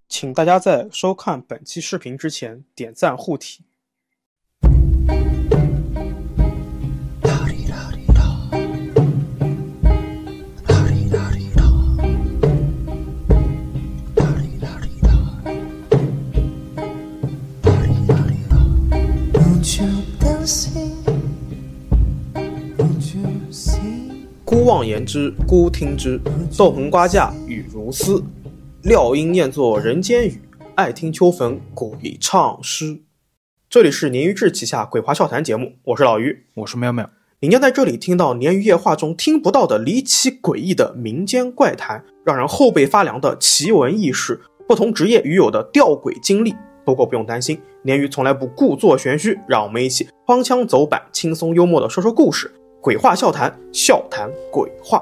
请大家在收看本期视频之前点赞护体。姑妄言之，姑听之，豆棚瓜架雨如丝。料应念作人间语，爱听秋坟鬼唱诗。这里是鲶鱼志旗下鬼话笑谈节目，我是老于， 我是妙妙。 你将在这里听到鲶鱼夜话中听不到的离奇诡异的民间怪谈，让人后背发凉的奇闻异事，不同职业鱼友的吊诡经历。不过不用担心，鲶鱼从来不故作玄虚，让我们一起荒腔走板，轻松幽默的说说故事。鬼话笑谈，笑谈鬼话。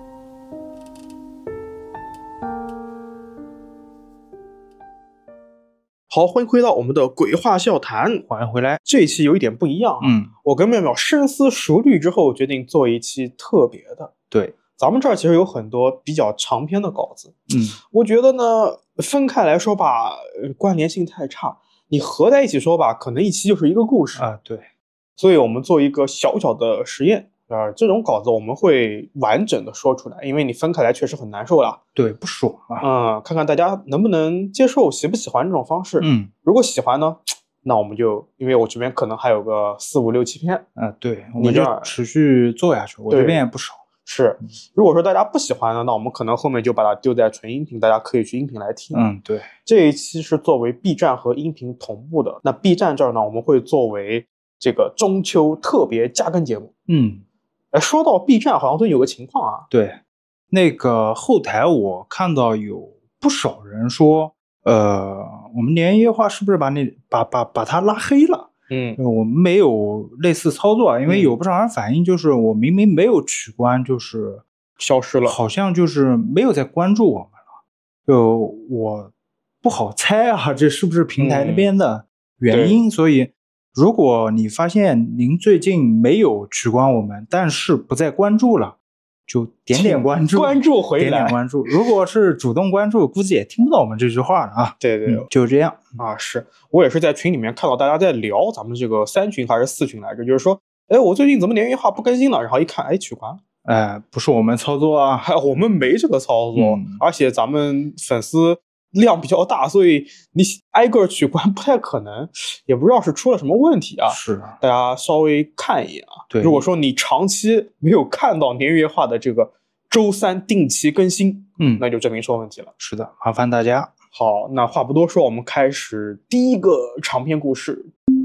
好，欢迎回到我们的鬼话笑谈， 欢迎回来。 这一期有一点不一样啊，我跟妙妙深思熟虑之后，决定做一期特别的。 对， 咱们这儿其实有很多比较长篇的稿子，我觉得呢，分开来说吧，关联性太差，你合在一起说吧，可能一期就是一个故事啊。对， 所以我们做一个小小的实验。这种稿子我们会完整的说出来，因为你分开来确实很难受了。 对，不爽啊。 看看大家能不能接受，喜不喜欢这种方式。如果喜欢呢，那我们就，因为我这边可能还有个4、5、6、7篇。 对，我们就持续做下去。我这边也不少。 是，如果说大家不喜欢呢，那我们可能后面就把它丢在纯音频，大家可以去音频来听。 对。 这一期是作为 B 站和音频同步的。那 B 站这儿呢，我们会作为这个中秋特别加更节目。说到 B 站，好像最近有个情况啊。 对，那个后台我看到有不少人说，我们鲶鱼夜话是不是把他拉黑了？我们没有类似操作，因为有不少人反映，就是我明明没有取关，就是消失了， 好像就是没有在关注我们了。就我不好猜啊，这是不是平台那边的原因？所以如果你发现您最近没有取关我们，但是不再关注了，就点点关注， 关注回来， 点点关注。如果是主动关注，估计也听不到我们这句话了啊。 对， 就是这样啊。是我也是在群里面看到大家在聊咱们这个3群还是4群来着，就是说，我最近怎么鲶鱼话不更新了？然后一看，取关了。 不是我们操作啊， 我们没这个操作，而且咱们粉丝量比较大，所以你挨个取关不太可能，也不知道是出了什么问题啊。 是， 大家稍微看一眼啊。 对， 如果说你长期没有看到鲶鱼夜话的这个周3定期更新，那就证明出问题了。 是的，麻烦大家。 好，那话不多说，我们开始第一个长篇故事。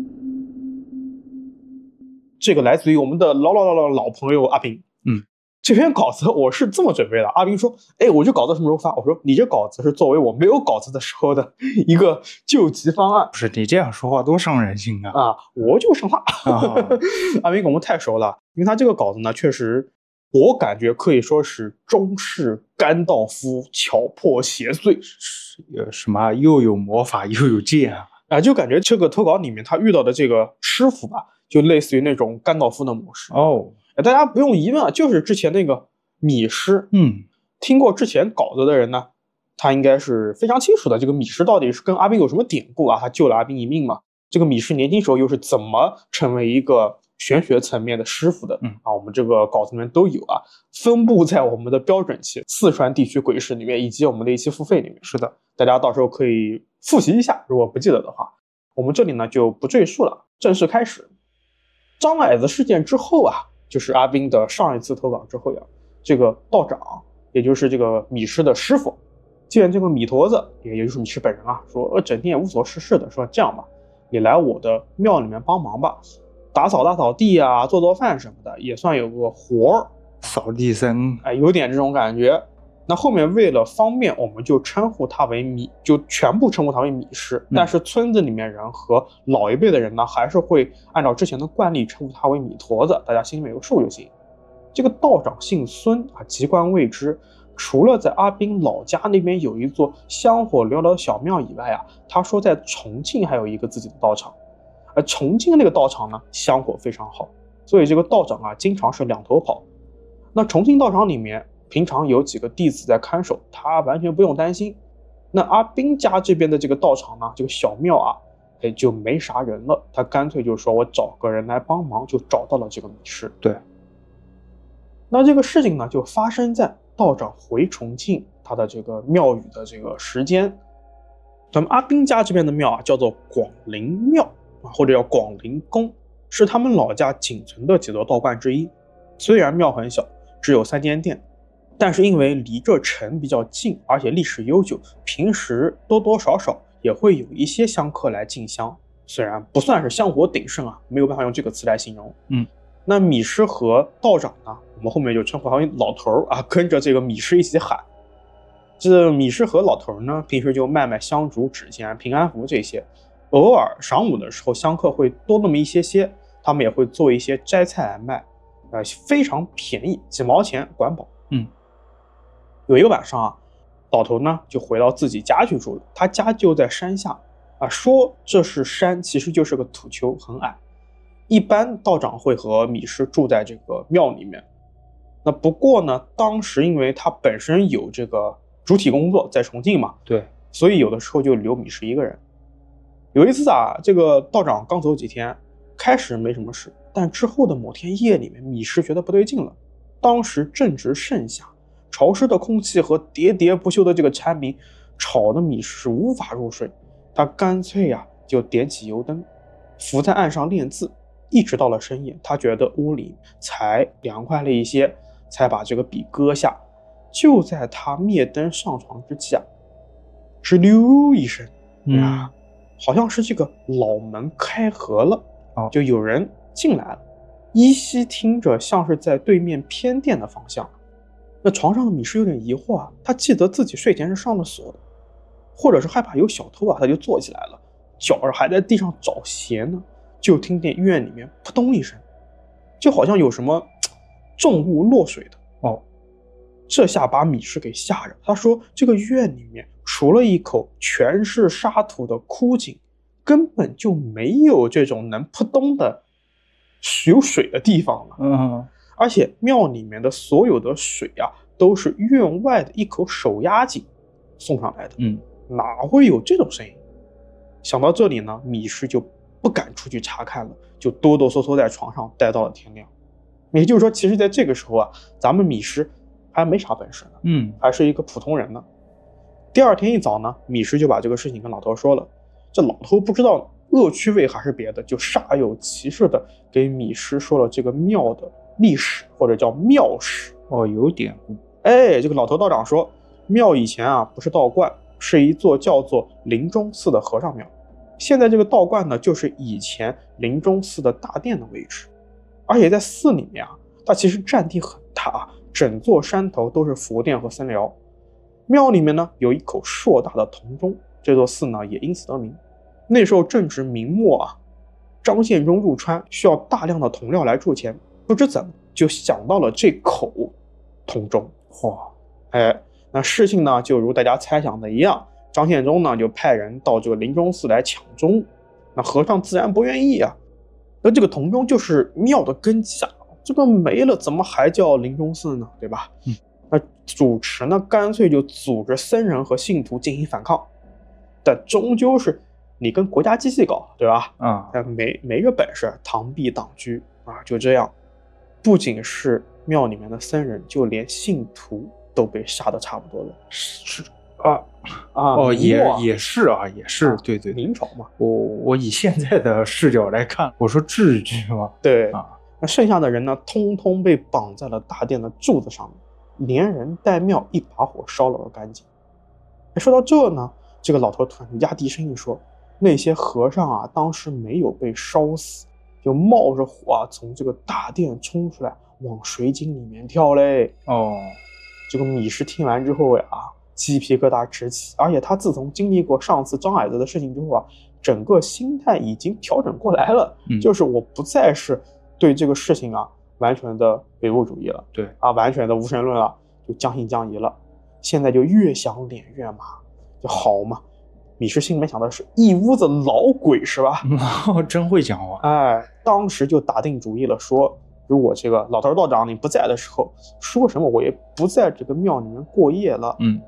这个来自于我们的老朋友阿斌。这篇稿子我是这么准备的，阿斌说，我这稿子什么时候发？我说，你这稿子是作为我没有稿子的时候的一个救急方案。 不是，你这样说话多伤人心啊！ 我就生话。阿斌跟我们太熟了，因为他这个稿子呢，确实我感觉可以说是中式甘道夫巧破邪祟， 什么又有魔法又有剑就感觉这个投稿里面他遇到的这个师傅吧，就类似于那种甘道夫的模式。大家不用疑问啊，就是之前那个米师。听过之前稿子的人呢，他应该是非常清楚的，这个米师到底是跟阿斌有什么典故啊？他救了阿斌一命嘛。这个米师年轻时候又是怎么成为一个玄学层面的师傅的？我们这个稿子里面都有啊，分布在我们的标准期四川地区鬼事里面，以及我们的一期付费里面。 是的， 大家到时候可以复习一下，如果不记得的话。我们这里呢就不赘述了，正式开始。张矮子事件之后啊，就是阿斌的上一次投稿之后呀，这个道长，也就是这个米师的师傅，见这个米坨子，也就是米师本人啊，说整天也无所事事的，说这样吧，你来我的庙里面帮忙吧，打扫地啊，做饭什么的，也算有个活儿。 扫地僧， 有点这种感觉。那后面为了方便，我们就称呼他为就全部称呼他为米师。但是村子里面人和老一辈的人呢，还是会按照之前的惯例称呼他为米坨子，大家心里面有数就行。这个道长姓孙籍贯未知，除了在阿斌老家那边有一座香火缭绕的小庙以外啊，他说在重庆还有一个自己的道场，而重庆那个道场呢，香火非常好，所以这个道长经常是两头跑。那重庆道场里面平常有几个弟子在看守，他完全不用担心。 那阿斌家这边的这个道场呢，这个小庙啊，就没啥人了，他干脆就说我找个人来帮忙，就找到了这个米师。 对， 那这个事情呢，就发生在道长回重庆他的这个庙宇的这个时间。咱们阿斌家这边的庙啊，叫做广陵庙啊，或者叫广陵宫，是他们老家仅存的几座道观之一。虽然庙很小，只有3间殿，但是因为离这城比较近，而且历史悠久，平时多多少少也会有一些香客来进香。虽然不算是香火鼎盛啊，没有办法用这个词来形容。那米师和道长呢，我们后面就称呼他为老头啊，跟着这个米师一起喊。这米师和老头呢，平时就卖香烛、纸钱、平安符这些，偶尔晌午的时候，香客会多那么一些，他们也会做一些摘菜来卖，非常便宜，几毛钱管饱。有一个晚上啊，老头呢就回到自己家去住了，他家就在山下啊，说这是山，其实就是个土丘，很矮。一般道长会和米师住在这个庙里面，那不过呢，当时因为他本身有这个主体工作在重庆嘛， 对， 所以有的时候就留米师一个人。有一次啊，这个道长刚走几天，开始没什么事，但之后的某天夜里面，米师觉得不对劲了。当时正值盛夏，潮湿的空气和喋喋不休的这个蝉鸣，吵得米师无法入睡。他干脆啊，就点起油灯，伏在岸上练字，一直到了深夜，他觉得屋里才凉快了一些，才把这个笔搁下。就在他灭灯上床之际啊，吱溜一声，好像是这个老门开合了，就有人进来了。依稀听着像是在对面偏殿的方向。那床上的米师有点疑惑啊，他记得自己睡前是上了锁的，或者是害怕有小偷啊，他就坐起来了，脚还在地上找鞋呢，就听见院里面扑通一声，就好像有什么重物落水的。这下把米师给吓着，他说这个院里面除了一口全是沙土的枯井，根本就没有这种能扑通的有水的地方了。而且庙里面的所有的水啊，都是院外的一口手压井送上来的。哪会有这种声音？想到这里呢，米师就不敢出去查看了，就哆哆嗦嗦在床上待到了天亮。也就是说，其实在这个时候啊，咱们米师还没啥本事呢，还是一个普通人呢。第二天一早呢，米师就把这个事情跟老头说了。这老头不知道恶趣味还是别的，就煞有其事的给米师说了这个庙的历史，或者叫庙史。 有典故。 这个老头道长说，庙以前啊不是道观，是一座叫做灵中寺的和尚庙。现在这个道观呢，就是以前灵中寺的大殿的位置。而且在寺里面啊，它其实占地很大啊，整座山头都是佛殿和僧寮。庙里面呢有一口硕大的铜钟，这座寺呢也因此得名。那时候正值明末啊，张献忠入川需要大量的铜料来铸钱，不知怎么就想到了这口铜钟。那事情呢就如大家猜想的一样，张献忠呢就派人到这个灵中寺来抢钟。那和尚自然不愿意啊，那这个铜钟就是庙的根基啊，这个没了怎么还叫灵中寺呢，对吧？那主持呢干脆就组织僧人和信徒进行反抗，但终究是你跟国家机器搞，对吧？没这本事，螳臂挡车啊，就这样。不仅是庙里面的僧人，就连信徒都被杀得差不多了。 也是，对， 明朝嘛。 我以现在的视角来看，我说至于吗？ 对那剩下的人呢，通通被绑在了大殿的柱子上面，连人带庙一把火烧了个干净。说到这呢，这个老头突然压低声音说，那些和尚啊，当时没有被烧死，就冒着火啊，从这个大殿冲出来，往水井里面跳嘞。这个米师听完之后呀，鸡皮疙瘩直起，而且他自从经历过上次张矮子的事情之后啊，整个心态已经调整过来了，就是我不再是对这个事情啊完全的唯物主义了， 对完全的无神论了，就将信将疑了。现在就越想脸越麻，就好嘛。米师心里面想的是一屋子老鬼是吧？ 真会讲话。 当时就打定主意了，说如果这个老头道长你不在的时候，说什么我也不在这个庙里面过夜了。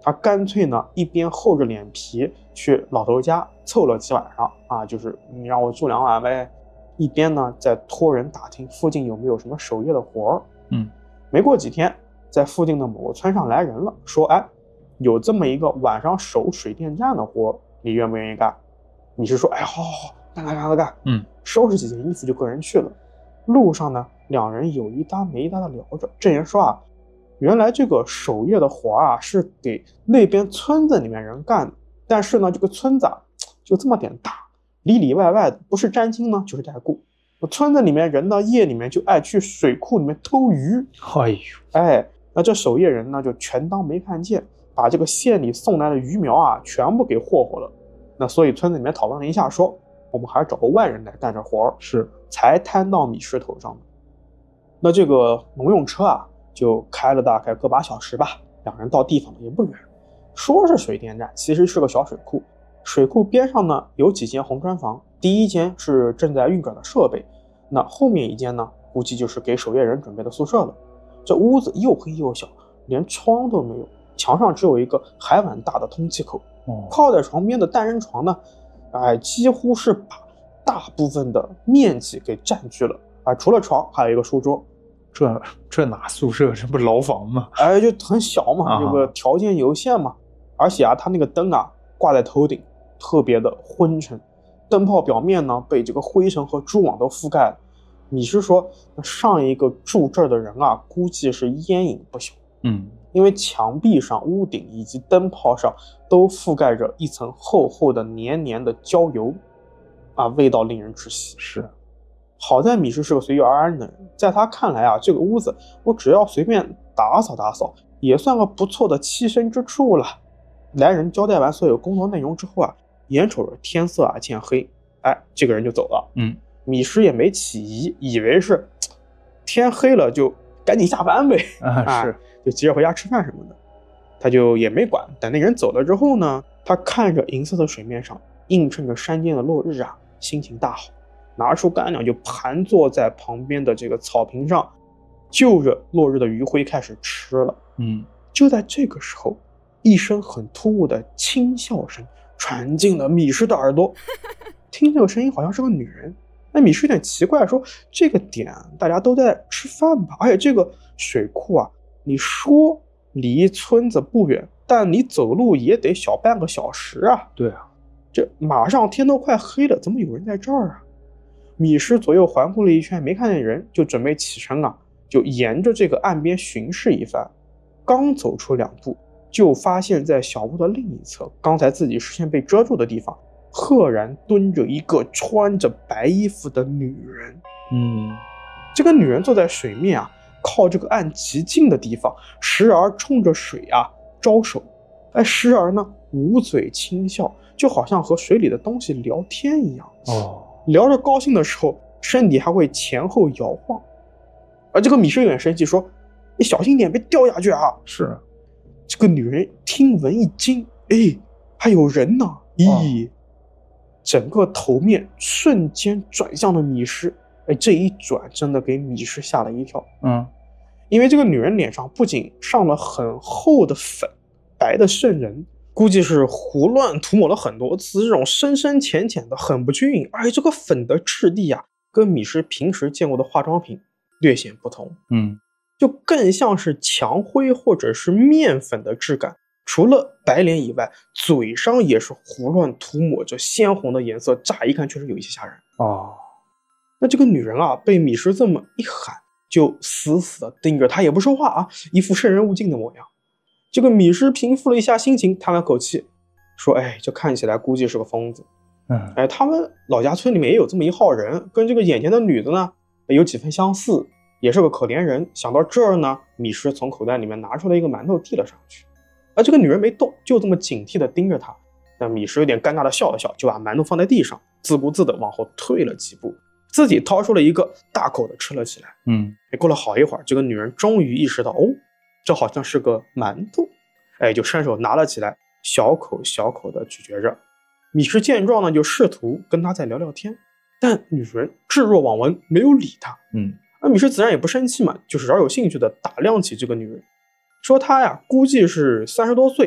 他干脆呢一边厚着脸皮去老头家凑了几晚上啊，就是你让我住2晚呗，一边呢在托人打听附近有没有什么守夜的活儿。没过几天，在附近的某个村上来人了，说哎，有这么一个晚上守水电站的活，你愿不愿意干？米氏说哎，好好好，干。收拾几件衣服就个人去了。路上呢，两人有一搭没一搭的聊着。这人说啊，原来这个守夜的活啊是给那边村子里面人干的，但是呢，这个村子啊就这么点大，里里外外的不是沾亲呢就是带故。村子里面人呢夜里面就爱去水库里面偷鱼。那这守夜人呢就全当没看见，把这个县里送来的鱼苗啊全部给霍霍了。那所以村子里面讨论了一下，说我们还是找个外人来干这活儿， 是才摊到米氏头上的。那这个农用车啊就开了大概个把小时吧，两人到地方也不远，说是水电站，其实是个小水库。水库边上呢有几间红砖房，第一间是正在运转的设备，那后面一间呢估计就是给守夜人准备的宿舍了。这屋子又黑又小，连窗都没有，墙上只有一个海碗大的通气口。靠在床边的单人床呢，几乎是把大部分的面积给占据了。除了床还有一个书桌。 这哪宿舍？这不牢房吗？ 就很小嘛，这个条件有限嘛。而且他那个灯啊挂在头顶，特别的昏沉，灯泡表面呢被这个灰尘和蛛网都覆盖了。米氏说，上一个住这儿的人啊，估计是烟瘾不小。因为墙壁上、屋顶以及灯泡上都覆盖着一层厚厚的黏黏的焦油，味道令人窒息。 是， 好在米氏是个随遇而安的人，在他看来啊，这个屋子我只要随便打扫，也算个不错的栖身之处了。来人交代完所有工作内容之后啊，眼瞅着天色啊渐黑，这个人就走了。米氏也没起疑，以为是天黑了就赶紧下班呗， 是， 就急着回家吃饭什么的，他就也没管。等那人走了之后呢，他看着银色的水面上映衬着山间的落日啊，心情大好，拿出干粮就盘坐在旁边的这个草坪上，就着落日的余晖开始吃了。就在这个时候，一声很突兀的轻笑声传进了米氏的耳朵。听这个声音好像是个女人。那米氏有点奇怪，说这个点大家都在吃饭吧，而且这个水库啊，你说离村子不远，但你走路也得小半个小时啊。 对啊， 这马上天都快黑了，怎么有人在这儿啊？米氏左右环顾了一圈，没看见人，就准备起身啊，就沿着这个岸边巡视一番。刚走出2步，就发现在小屋的另一侧，刚才自己视线被遮住的地方，赫然蹲着一个穿着白衣服的女人。这个女人坐在水面啊，靠这个岸极近的地方，时而冲着水啊招手，时而呢捂嘴轻笑，就好像和水里的东西聊天一样。聊着高兴的时候，身体还会前后摇晃。而这个米氏有点生气，说：“你小心点，别掉下去啊！” 是。 这个女人听闻一惊，还有人呢！整个头面瞬间转向了米氏。这一转真的给米氏吓了一跳。因为这个女人脸上不仅上了很厚的粉，白的渗人，估计是胡乱涂抹了很多次，这种深深浅浅的很不均匀，而且这个粉的质地啊，跟米氏平时见过的化妆品略显不同。就更像是墙灰或者是面粉的质感，除了白脸以外，嘴上也是胡乱涂抹着鲜红的颜色，乍一看确实有一些吓人。那这个女人啊，被米氏这么一喊，就死死的盯着他，也不说话啊，一副视人勿近的模样。这个米氏平复了一下心情，叹了口气，说：“这看起来估计是个疯子。”他们老家村里面也有这么一号人，跟这个眼前的女的呢有几分相似，也是个可怜人。想到这儿呢，米氏从口袋里面拿出了一个馒头递了上去，而这个女人没动，就这么警惕的盯着他。那米氏有点尴尬的笑了笑，就把馒头放在地上，自顾自的往后退了几步，自己掏出了一个，大口的吃了起来。过了好一会儿，这个女人终于意识到，这好像是个馒头，就伸手拿了起来，小口小口的咀嚼着。米氏见状呢，就试图跟她再聊聊天，但女人置若罔闻，没有理他。米氏自然也不生气嘛，就是饶有兴趣的打量起这个女人，说她呀估计是30多岁，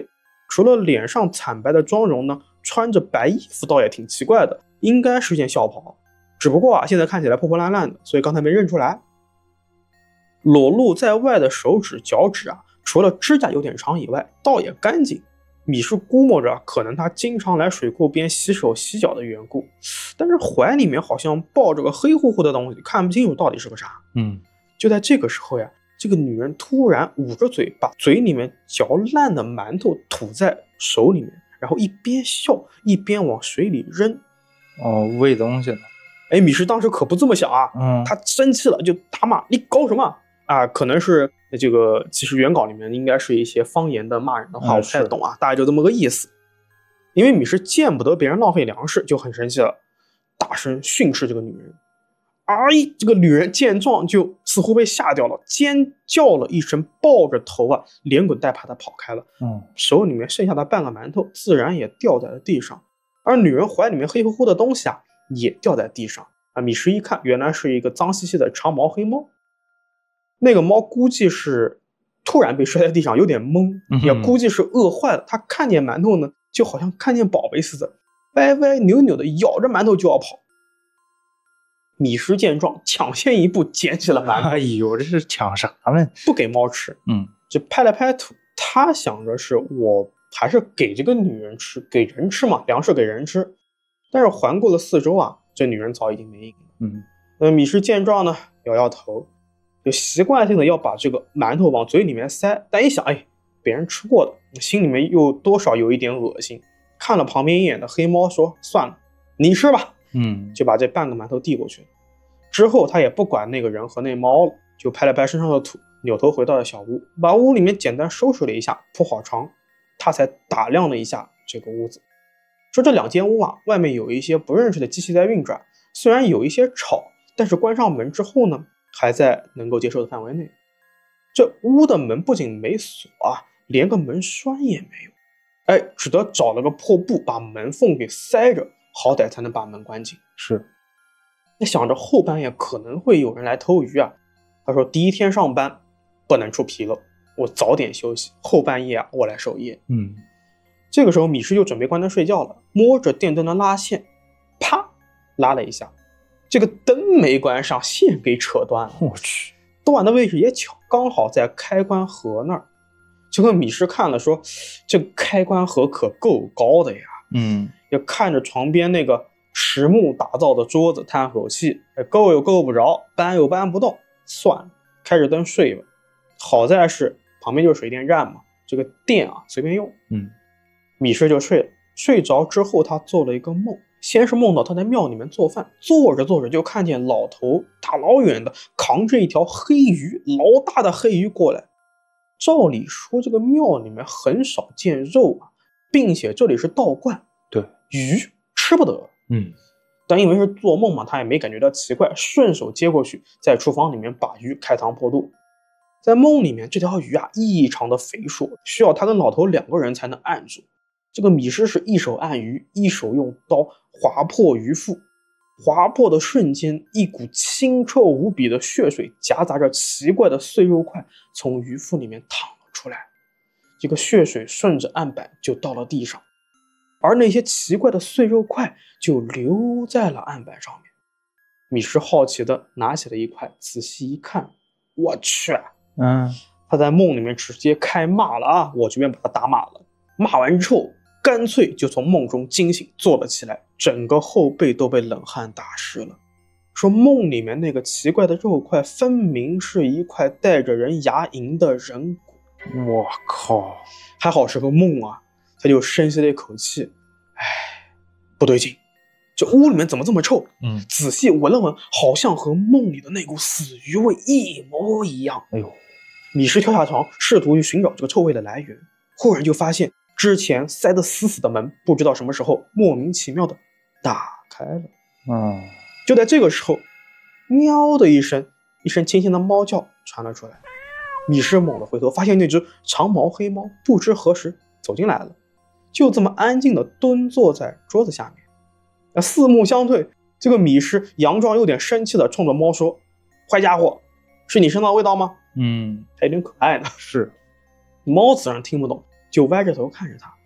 除了脸上惨白的妆容呢，穿着白衣服倒也挺奇怪的，应该是件校袍，只不过啊，现在看起来破破烂烂的，所以刚才没认出来。裸露在外的手指、脚趾啊，除了指甲有点长以外，倒也干净。米氏估摸着，可能他经常来水库边洗手洗脚的缘故，但是怀里面好像抱着个黑乎乎的东西，看不清楚到底是个啥。就在这个时候呀，这个女人突然捂着嘴，把嘴里面嚼烂的馒头吐在手里面，然后一边笑一边往水里扔。 喂东西了。 哎，米氏当时可不这么想啊，他生气了就大骂：“你搞什么啊？”可能是这个，其实原稿里面应该是一些方言的骂人的话，我不太懂啊，大概就这么个意思。因为米氏见不得别人浪费粮食，就很生气了，大声训斥这个女人。这个女人见状就似乎被吓掉了，尖叫了一声，抱着头啊，连滚带爬的跑开了。手里面剩下的半个馒头自然也掉在了地上，而女人怀里面黑乎乎的东西啊，也掉在地上。米氏一看，原来是一个脏兮兮的长毛黑猫。那个猫估计是突然被摔在地上，有点懵，也估计是饿坏了。它看见馒头呢，就好像看见宝贝似的，歪歪扭扭的咬着馒头就要跑。米氏见状，抢先一步捡起了馒头。 哎呦，这是抢啥呢？ 不给猫吃，就拍了拍土。他想着是我还是给这个女人吃，给人吃嘛，粮食给人吃。但是环顾了四周啊，这女人早已经没影了。米氏见状呢，摇摇头，就习惯性的要把这个馒头往嘴里面塞，但一想，别人吃过的，心里面又多少有一点恶心。看了旁边一眼的黑猫，说：“算了，你吃吧。”就把这半个馒头递过去了。之后他也不管那个人和那猫了，就拍了拍身上的土，扭头回到了小屋，把屋里面简单收拾了一下，铺好床，他才打量了一下这个屋子。说这两间屋啊，外面有一些不认识的机器在运转，虽然有一些吵，但是关上门之后呢，还在能够接受的范围内。这屋的门不仅没锁啊，连个门栓也没有，只得找了个破布把门缝给塞着，好歹才能把门关紧。 是， 那想着后半夜可能会有人来偷鱼啊，他说第一天上班不能出纰漏，我早点休息，后半夜啊我来守夜。这个时候米氏就准备关灯睡觉了，摸着电灯的拉线，啪拉了一下，这个灯没关上，线给扯断了。 我去， 断的位置也巧，刚好在开关盒那儿。这个米氏看了说，这开关盒可够高的呀。也看着床边那个实木打造的桌子，叹口气，够又够不着，搬又搬不动，算了，开着灯睡吧。好在是旁边就是水电站嘛，这个电啊随便用。米氏就睡了。睡着之后，他做了一个梦，先是梦到他在庙里面做饭，做着做着就看见老头大老远的扛着一条黑鱼，老大的黑鱼过来。照理说这个庙里面很少见肉啊，并且这里是道观， 对， 鱼吃不得。但因为是做梦嘛，他也没感觉到奇怪，顺手接过去，在厨房里面把鱼开膛破肚。在梦里面，这条鱼啊异常的肥硕，需要他跟老头两个人才能按住。这个米氏是一手按鱼，一手用刀划破鱼腹，划破的瞬间，一股清臭无比的血水夹杂着奇怪的碎肉块从鱼腹里面淌了出来。这个血水顺着案板就到了地上，而那些奇怪的碎肉块就留在了案板上面。米氏好奇的拿起了一块，仔细一看，我去，他在梦里面直接开骂了啊！我这边把他打码了。骂完之后，干脆就从梦中惊醒，坐了起来，整个后背都被冷汗打湿了。说梦里面那个奇怪的肉块，分明是一块带着人牙龈的人骨。 我靠！ 还好是个梦啊，他就深吸了一口气，不对劲，这屋里面怎么这么臭？仔细闻了闻，好像和梦里的那股死鱼味一模一样。 哎呦！ 米氏跳下床，试图去寻找这个臭味的来源，忽然就发现之前塞得死死的门，不知道什么时候莫名其妙的打开了。就在这个时候，喵的一声轻轻的猫叫传了出来。米氏猛地回头，发现那只长毛黑猫不知何时走进来了，就这么安静的蹲坐在桌子下面。四目相对，这个米氏佯装有点生气的冲着猫说：“坏家伙，是你身上的味道吗？”还有点可爱呢。 是。 猫自然听不懂，就歪着头看着他，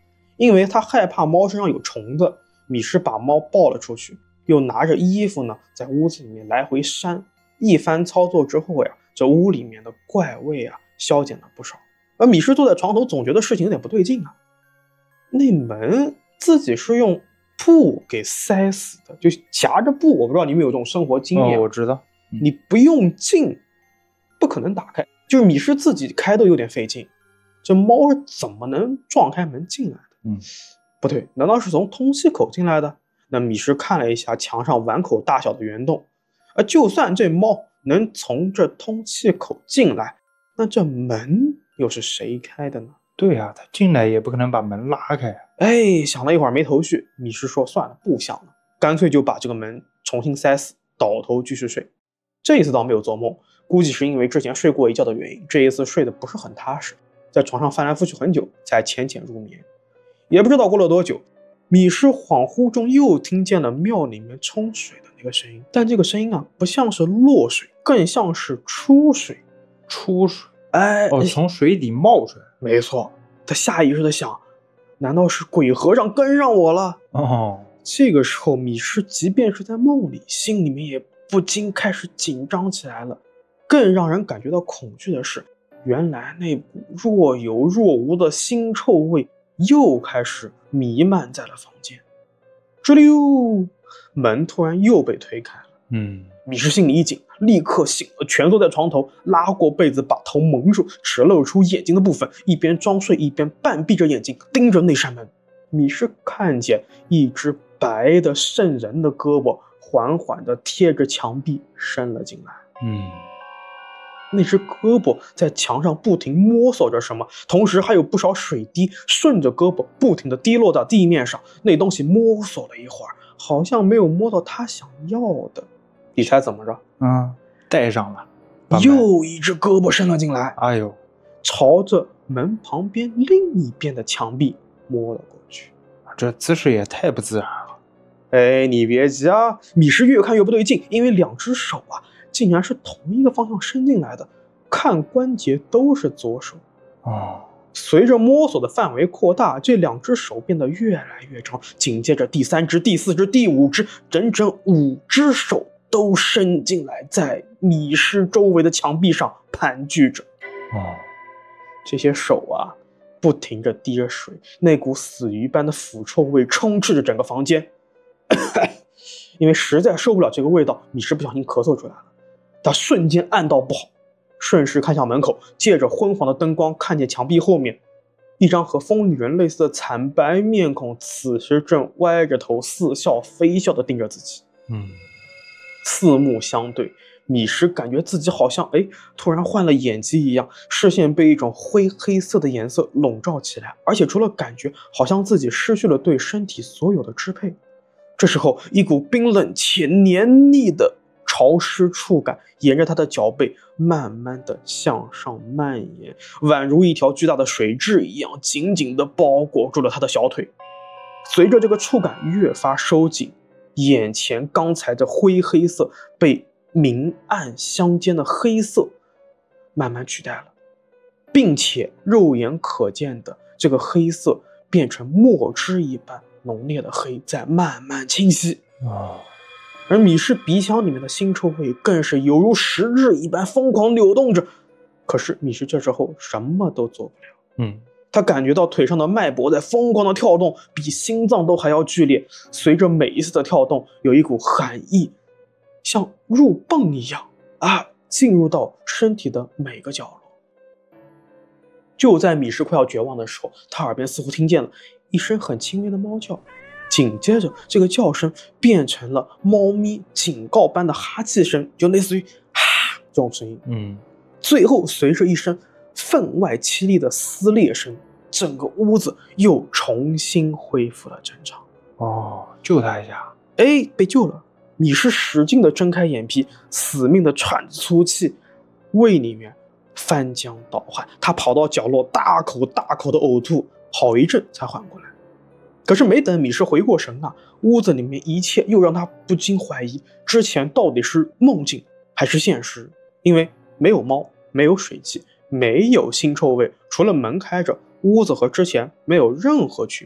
因为他害怕猫身上有虫子，米氏把猫抱了出去，又拿着衣服呢在屋子里面来回扇。一番操作之后呀，这屋里面的怪味啊消减了不少。而米氏坐在床头，总觉得事情有点不对劲啊。那门自己是用布给塞死的，就夹着布。我不知道你们有这种生活经验。 我知道。 你不用劲，不可能打开。就是米氏自己开都有点费劲，这猫是怎么能撞开门进来的？不对，难道是从通气口进来的？那米氏看了一下墙上碗口大小的圆洞，而就算这猫能从这通气口进来，那这门又是谁开的呢？ 对啊，他进来也不可能把门拉开。 想了一会儿没头绪，米氏说算了，不想了，干脆就把这个门重新塞死，倒头继续睡。这一次倒没有做梦，估计是因为之前睡过一觉的原因，这一次睡得不是很踏实，在床上翻来覆去很久，才浅浅入眠。也不知道过了多久，米氏恍惚中又听见了庙里面冲水的那个声音，但这个声音啊，不像是落水，更像是出水。 出水？从水底冒出来。 没错，他下意识的想，难道是鬼和尚跟上我了？这个时候，米氏即便是在梦里，心里面也不禁开始紧张起来了。更让人感觉到恐惧的是，原来那股若有若无的腥臭味又开始弥漫在了房间。吱溜，门突然又被推开了。米氏心里一紧，立刻醒了，蜷缩在床头，拉过被子把头蒙住，只露出眼睛的部分，一边装睡一边半闭着眼睛盯着那扇门。米氏看见一只白的渗人的胳膊缓缓地贴着墙壁伸了进来。那只胳膊在墙上不停摸索着什么，同时还有不少水滴顺着胳膊不停地滴落到地面上。那东西摸索了一会儿，好像没有摸到他想要的。你猜怎么着？ 带上了。 又一只胳膊伸了进来，朝着门旁边另一边的墙壁摸了过去。 这姿势也太不自然了。 你别急啊，米氏越看越不对劲，因为两只手啊竟然是同一个方向伸进来的，看关节都是左手。随着摸索的范围扩大，这两只手变得越来越长，紧接着第三只、第四只、第五只，整整5只手都伸进来，在米氏周围的墙壁上盘踞着。这些手啊不停地滴着水，那股死鱼般的腐臭味充斥着整个房间。因为实在受不了这个味道，米氏不小心咳嗽出来了。他瞬间暗道不好，顺势看向门口，借着昏黄的灯光，看见墙壁后面一张和疯女人类似的惨白面孔，此时正歪着头似笑非笑地盯着自己。四目相对，米氏感觉自己好像突然换了眼疾一样，视线被一种灰黑色的颜色笼罩起来，而且除了感觉，好像自己失去了对身体所有的支配。这时候，一股冰冷且黏腻的潮湿触感沿着他的脚背慢慢的向上蔓延，宛如一条巨大的水蛭一样，紧紧地包裹住了他的小腿。随着这个触感越发收紧，眼前刚才的灰黑色被明暗相间的黑色慢慢取代了，并且肉眼可见的这个黑色变成墨汁一般浓烈的黑，在慢慢清晰。而米氏鼻腔里面的腥臭味更是犹如实质一般疯狂扭动着。可是米氏这时候什么都做不了。他感觉到腿上的脉搏在疯狂的跳动，比心脏都还要剧烈。随着每一次的跳动，有一股寒意像入泵一样进入到身体的每个角落。就在米氏快要绝望的时候，他耳边似乎听见了一声很轻微的猫叫，紧接着这个叫声变成了猫咪警告般的哈气声，就类似于哈这种声音。最后随着一声分外凄厉的撕裂声，整个屋子又重新恢复了正常。 救他一下。 被救了。米氏使劲地睁开眼皮，死命地喘着粗气，胃里面翻江倒海。他跑到角落，大口大口的呕吐，好一阵才缓过来。可是没等米氏回过神屋子里面一切又让他不禁怀疑，之前到底是梦境还是现实？因为没有猫，没有水汽，没有腥臭味，除了门开着，屋子和之前没有任何区别。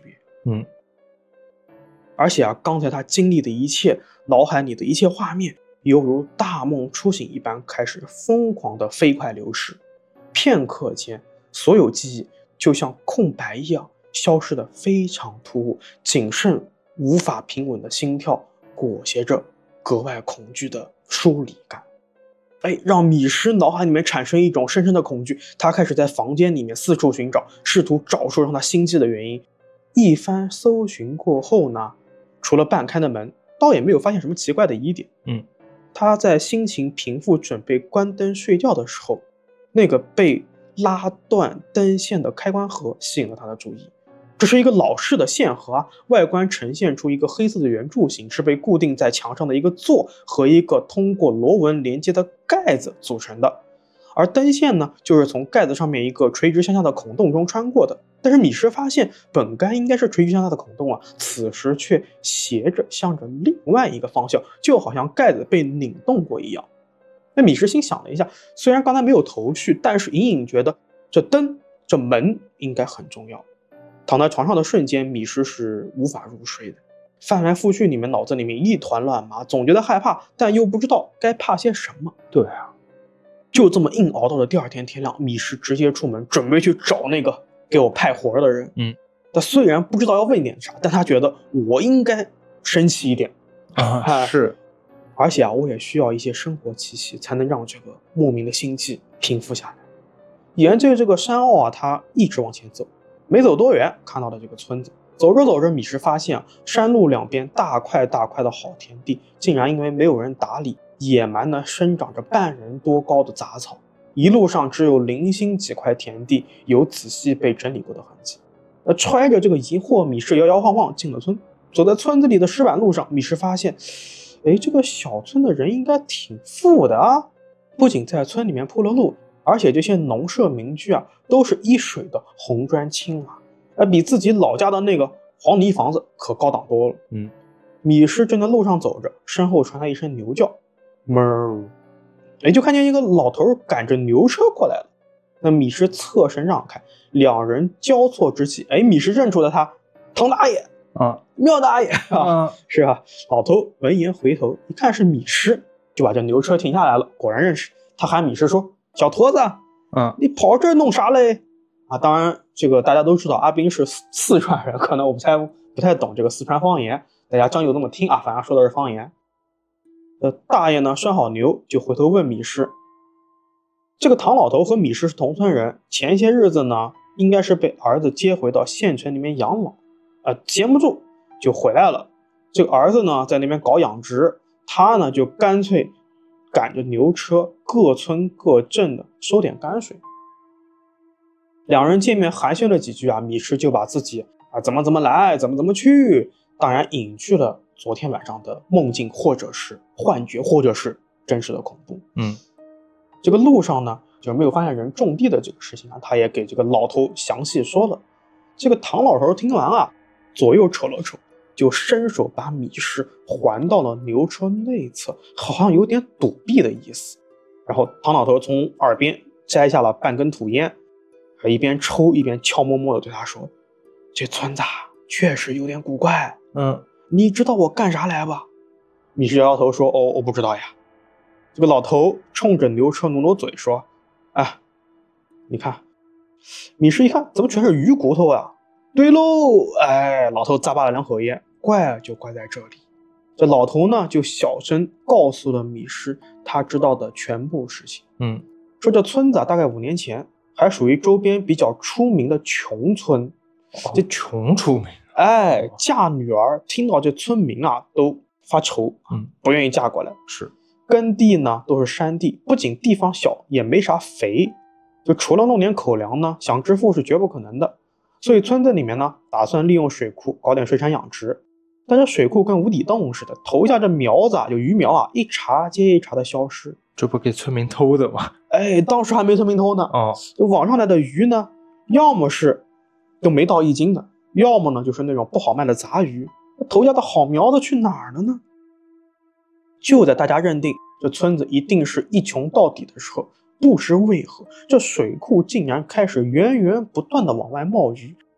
而且啊，刚才他经历的一切，脑海里的一切画面，犹如大梦初醒一般，开始疯狂的飞快流逝。片刻间，所有记忆就像空白一样，消失得非常突兀，仅剩无法平稳的心跳，裹挟着格外恐惧的疏离感。让米什脑海里面产生一种深深的恐惧，他开始在房间里面四处寻找，试图找出让他心悸的原因。一番搜寻过后呢，除了半开的门，倒也没有发现什么奇怪的疑点。他在心情平复，准备关灯睡觉的时候，那个被拉断灯线的开关盒吸引了他的注意。这是一个老式的线盒啊，外观呈现出一个黑色的圆柱形，是被固定在墙上的一个座和一个通过螺纹连接的盖子组成的。而灯线呢，就是从盖子上面一个垂直向下的孔洞中穿过的。但是米什发现，本该应该是垂直向下的孔洞啊，此时却斜着向着另外一个方向，就好像盖子被拧动过一样。那米什心想了一下，虽然刚才没有头绪，但是隐隐觉得这灯这门应该很重要。躺在床上的瞬间，米什是无法入睡的，翻来覆去，脑子里面一团乱麻，总觉得害怕，但又不知道该怕些什么。 对啊， 就这么硬熬到了第二天天亮，米什直接出门，准备去找那个给我派活的人。他虽然不知道要问点啥，但他觉得我应该生气一点是， 而且啊，我也需要一些生活气息，才能让这个莫名的心悸平复下来。沿着这个山坳啊，他一直往前走，没走多远，看到了这个村子。走着走着，米什发现山路两边大块大块的好田地，竟然因为没有人打理，野蛮地生长着半人多高的杂草。一路上只有零星几块田地有仔细被整理过的痕迹。揣着这个疑惑，米什摇摇晃晃进了村。走在村子里的石板路上，米什发现，这个小村的人应该挺富的啊！不仅在村里面铺了路，而且这些农舍民居啊，都是一水的红砖青瓦，比自己老家的那个黄泥房子可高档多了。米什正在路上走着，身后传来一声牛叫，哞，就看见一个老头赶着牛车过来了。那米什侧身让开，两人交错之际，米什认出了他，唐大爷啊，妙大爷啊，是啊。老头闻言回头一看是米什，就把这牛车停下来了，果然认识。他喊米什说：“小坨子，你跑这儿弄啥嘞？”当然这个大家都知道，阿斌是四川人，可能我不太懂这个四川方言，大家将就这么听啊，反正说的是方言。大爷呢拴好牛，就回头问米什。这个唐老头和米什是同村人，前些日子呢，应该是被儿子接回到县城里面养老，闲不住就回来了。这个儿子呢在那边搞养殖，他呢就干脆赶着牛车各村各镇的收点泔水。两人见面寒暄了几句啊，米什就把自己怎么来怎么去，当然隐去了昨天晚上的梦境或者是幻觉或者是真实的恐怖。这个路上呢就没有发现人种地的这个事情啊，他也给这个老头详细说了。这个唐老头听完啊，左右瞅了瞅，就伸手把米什环到了牛车内侧，好像有点躲避的意思。然后唐老头从耳边摘下了半根土烟，一边抽一边悄摸摸的对他说：“这村子确实有点古怪，你知道我干啥来吧？”米什摇摇头说：“我不知道呀。”这个老头冲着牛车努嘴说：“你看。”米什一看，怎么全是鱼骨头呀？对喽，老头咂巴了两口烟，怪就怪在这里。这老头呢就小声告诉了米什他知道的全部事情。说这村子大概5年前还属于周边比较出名的穷村。 这穷出名， 嫁女儿听到这村民都发愁，不愿意嫁过来。 是， 耕地呢都是山地，不仅地方小，也没啥肥，就除了弄点口粮呢，想致富是绝不可能的。所以村子里面呢，打算利用水库搞点水产养殖。但是水库跟无底洞似的，投下这苗子就鱼苗一茬接一茬的消失。 这不给村民偷的吗？ 当时还没村民偷呢。网上来的鱼呢，要么是都没到1斤的，要么呢就是那种不好卖的杂鱼。投下的好苗子去哪儿了呢？就在大家认定这村子一定是一穷到底的时候，不知为何这水库竟然开始源源不断的往外冒鱼，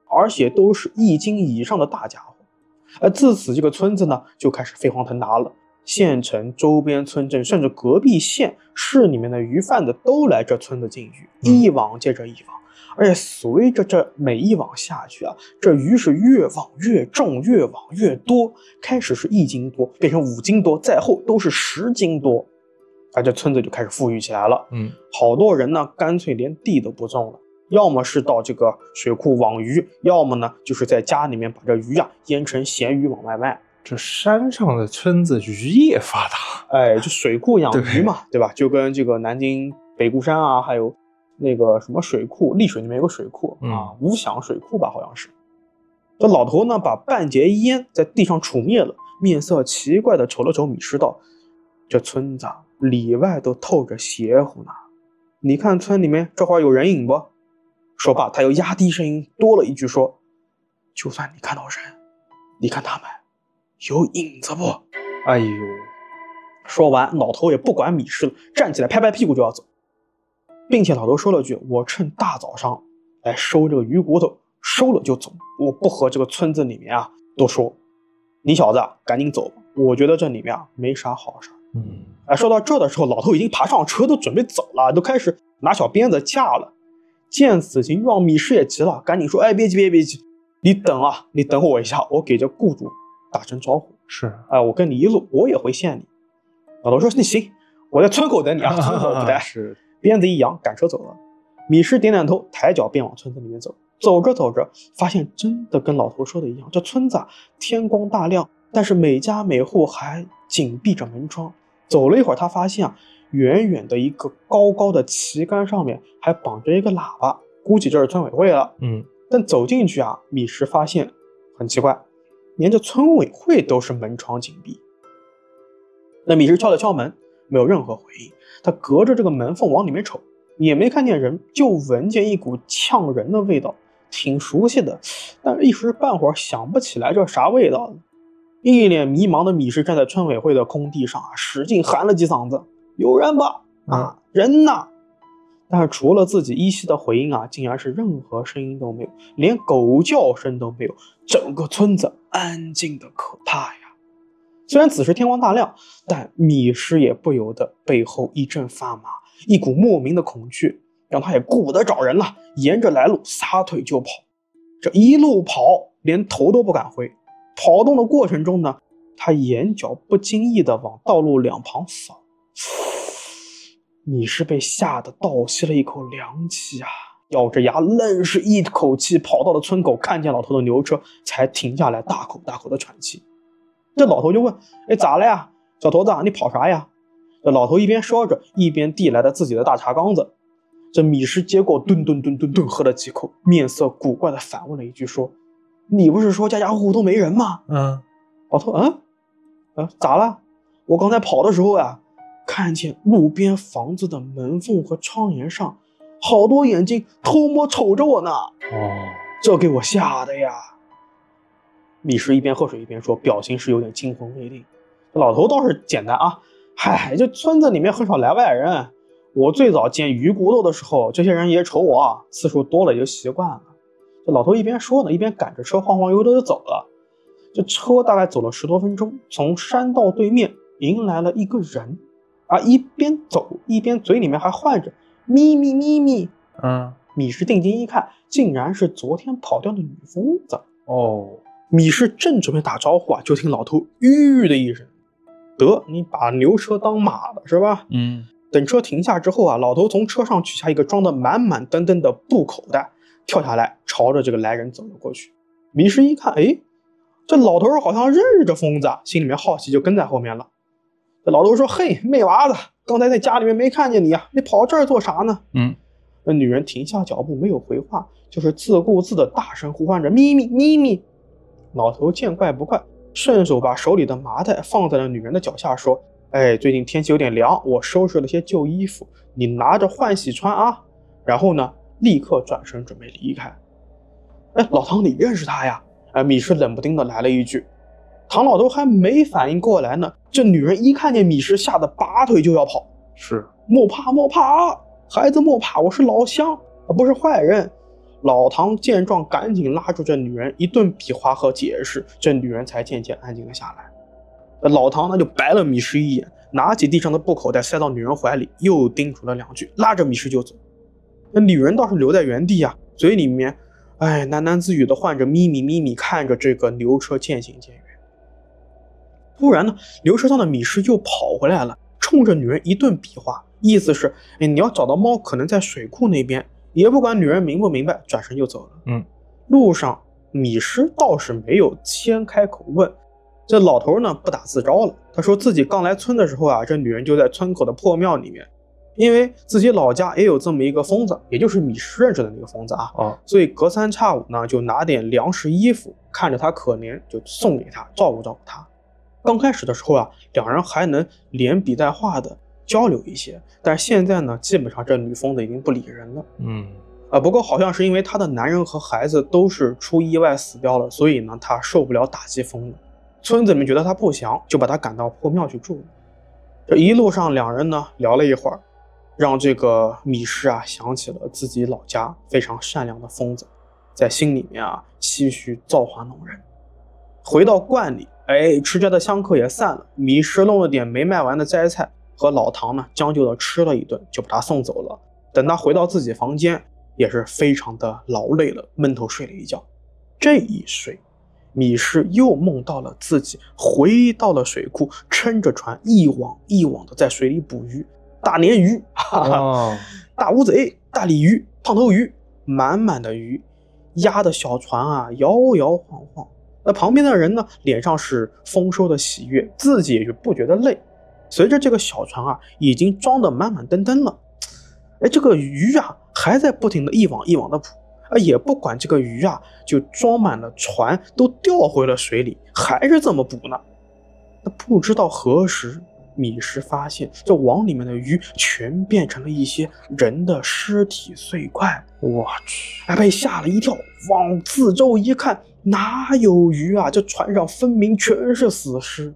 而且都是1斤以上的大家伙。自此这个村子呢就开始飞黄腾达了，县城、周边村镇，甚至隔壁县、市里面的鱼贩子都来这村子进鱼，一网接着一网。而且随着这每一网下去啊，这鱼是越网越重，越网越多，开始是1斤多，变成5斤多，再后都是10斤多。这村子就开始富裕起来了。好多人呢干脆连地都不种了，要么是到这个水库网鱼，要么呢就是在家里面把这鱼啊腌成咸鱼往外卖。 这山上的村子渔业发达， 就水库养鱼嘛， 对吧？就跟这个南京北固山啊，还有那个什么水库，丽水里面有个水库啊，无响水库吧，好像是。这老头呢把半截烟在地上杵灭了，面色奇怪的瞅了瞅米师道：“这村子里外都透着邪乎呢，你看村里面这会儿有人影不？”说罢，他又压低声音多了一句说：“就算你看到人，你看他们有影子不？” 哎呦！ 说完，老头也不管米师了，站起来拍拍屁股就要走，并且老头说了句：“我趁大早上来收这个鱼骨头，收了就走，我不和这个村子里面啊多说。你小子赶紧走吧，我觉得这里面啊没啥好事。”说到这的时候，老头已经爬上车，都准备走了，都开始拿小鞭子架了。见此情状，米师也急了，赶紧说：“别急，你等我一下，我给这雇主打声招呼。 是， 我跟你一路，我也回县里。”老头说：“那行，我在村口等你啊。”村口不待。 是， 鞭子一扬，赶车走了。米师点点头，抬脚便往村子里面走。走着，发现真的跟老头说的一样，这村子天光大亮，但是每家每户还紧闭着门窗。走了一会儿，他发现远远的一个高高的旗杆上面还绑着一个喇叭，估计这是村委会了。但走进去米师发现很奇怪，连这村委会都是门窗紧闭。那米师敲了敲门，没有任何回应。他隔着这个门缝往里面瞅，也没看见人，就闻见一股呛人的味道，挺熟悉的，但一时半会儿想不起来这啥味道了。一脸迷茫的米师站在村委会的空地上使劲喊了几嗓子：“有人吧？人呢？”但是除了自己依稀的回应竟然是任何声音都没有，连狗叫声都没有，整个村子安静的可怕呀。虽然此时天光大亮，但米师也不由得背后一阵发麻，一股莫名的恐惧让他也顾不得找人了，沿着来路撒腿就跑。这一路跑，连头都不敢回。跑动的过程中呢，他眼角不经意地往道路两旁扫。米师被吓得倒吸了一口凉气咬着牙愣是一口气跑到了村口，看见老头的牛车才停下来，大口的喘气。这老头就问：“咋了呀，小头子，你跑啥呀？”这老头一边说着，一边递来了自己的大茶缸子。这米师接过，顿喝了几口，面色古怪的反问了一句说：“你不是说家家户户都没人吗？”老头咋了？我刚才跑的时候看见路边房子的门缝和窗沿上好多眼睛偷摸瞅着我呢。这给我吓的呀。米师一边喝水一边说，表情是有点惊魂未定。老头倒是简单这村子里面很少来外人，我最早见鱼骨头的时候，这些人也瞅我次数多了也就习惯了。这老头一边说呢，一边赶着车晃晃悠悠的走了。这车大概走了10多分钟，从山道对面迎来了一个人一边走一边嘴里面还唤着咪咪咪咪。米师定睛一看，竟然是昨天跑掉的女疯子。米师正准备打招呼就听老头吁的一声，得你把牛车当马了是吧？等车停下之后老头从车上取下一个装得满满登登的布口袋，跳下来朝着这个来人走了过去。米师一看，这老头好像认识这疯子，心里面好奇就跟在后面了。这老头说：“嘿，妹娃子，刚才在家里面没看见你你跑这儿做啥呢？”那女人停下脚步没有回话，就是自顾自的大声呼唤着咪咪咪咪。老头见怪不怪，顺手把手里的麻袋放在了女人的脚下，说：“最近天气有点凉，我收拾了些旧衣服，你拿着换洗穿然后呢，立刻转身准备离开。老唐，你认识他呀？米师冷不丁的来了一句。唐老头还没反应过来呢，这女人一看见米师，吓得拔腿就要跑。 是， 莫怕，孩子莫怕，我是老乡不是坏人。 老唐见状赶紧拉住这女人一顿比划和解释，这女人才渐渐安静了下来。老唐呢就白了米氏一眼，拿起地上的布口袋塞到女人怀里，又叮嘱了2句，拉着米氏就走。那女人倒是留在原地啊，嘴里面喃喃自语的唤着咪咪咪咪，看着这个牛车渐行渐远。突然呢，牛车上的米氏又跑回来了，冲着女人一顿比划，意思是你要找到猫可能在水库那边，也不管女人明不明白，转身就走了。路上米氏倒是没有先开口问，这老头呢不打自招了，他说自己刚来村的时候啊，这女人就在村口的破庙里面，因为自己老家也有这么一个疯子，也就是米氏认识的那个疯子啊，所以隔三差五呢就拿点粮食衣服，看着他可怜就送给他，照顾他。刚开始的时候啊，两人还能连笔带画的交流一些，但是现在呢，基本上这女疯子已经不理人了。不过好像是因为她的男人和孩子都是出意外死掉了，所以呢，她受不了打击疯了。村子里面觉得她不祥，就把她赶到破庙去住了。这一路上两人呢聊了一会儿，让这个米氏啊想起了自己老家非常善良的疯子，在心里面啊唏嘘造化弄人。回到观里，吃斋的香客也散了，米氏弄了点没卖完的斋菜，和老唐呢将就的吃了一顿，就把他送走了。等他回到自己房间，也是非常的劳累了，闷头睡了一觉。这一睡，米氏又梦到了自己回到了水库，撑着船一网一网的在水里捕鱼，大鲶鱼，大乌贼，大鲤鱼，胖头鱼，满满的鱼，压的小船啊摇摇晃晃。那旁边的人呢，脸上是丰收的喜悦，自己也就不觉得累。随着这个小船啊，已经装得满满登登了。这个鱼啊，还在不停的一网一网的捕，也不管这个鱼啊，就装满了船，都掉回了水里，还是这么捕呢。那不知道何时，米氏发现这网里面的鱼全变成了一些人的尸体碎块。 我去， 被吓了一跳，往四周一看，哪有鱼啊？这船上分明全是死尸。